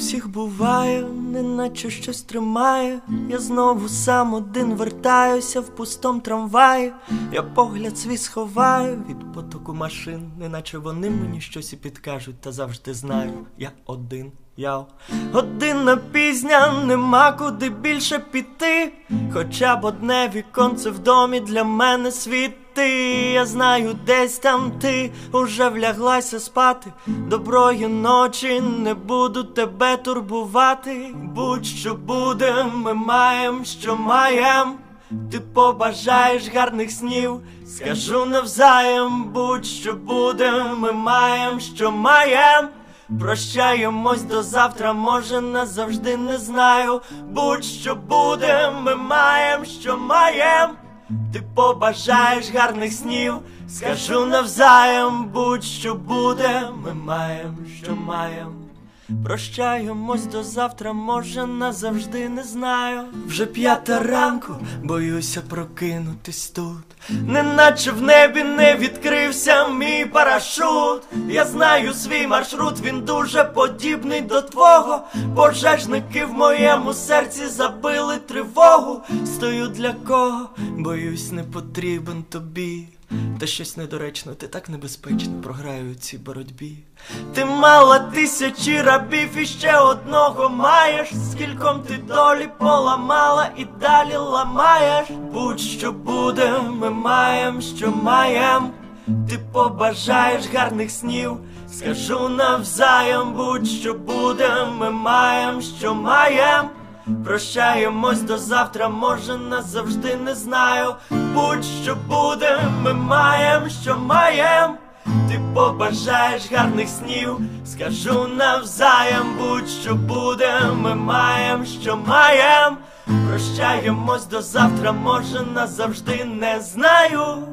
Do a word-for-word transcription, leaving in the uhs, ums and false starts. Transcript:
всіх буває, неначе щось тримає. Я знову сам один вертаюся в пустом трамваї. Я погляд свій сховаю від потоку машин, неначе вони мені щось і підкажуть, та завжди знаю, я один. Я година пізня, нема куди більше піти. Хоча б одне віконце в домі для мене світи. Я знаю, десь там ти уже вляглася спати. Доброї ночі, не буду тебе турбувати. Будь-що буде, ми маєм, що маєм. Ти побажаєш гарних снів, скажу навзаєм. Будь-що буде, ми маєм, що маєм. Прощаємось до завтра, може назавжди, не знаю. Будь-що буде, ми маєм, що маєм. Ти побажаєш гарних снів, скажу навзаєм. Будь-що буде, ми маєм, що маєм. Прощаємось до завтра, може назавжди, не знаю. Вже п'ята ранку, боюся прокинутись тут. Неначе в небі не відкрився мій парашут. Я знаю свій маршрут, він дуже подібний до твого. Пожежники в моєму серці забили тривогу. Стою для кого? Боюсь, не потрібен тобі. Та щось недоречно, ти так небезпечно програю у цій боротьбі. Ти мала тисячі рабів і ще одного маєш. Скільком ти долі поламала і далі ламаєш. Будь-що буде, ми маєм, що маєм. Ти побажаєш гарних снів, скажу навзаєм. Будь-що буде, ми маєм, що маєм. Прощаємось до завтра, може назавжди, не знаю. Будь-що буде, ми маєм, що маєм. Ти побажаєш гарних снів, скажу навзаєм. Будь-що буде, ми маєм, що маєм. Прощаємось до завтра, може назавжди, не знаю.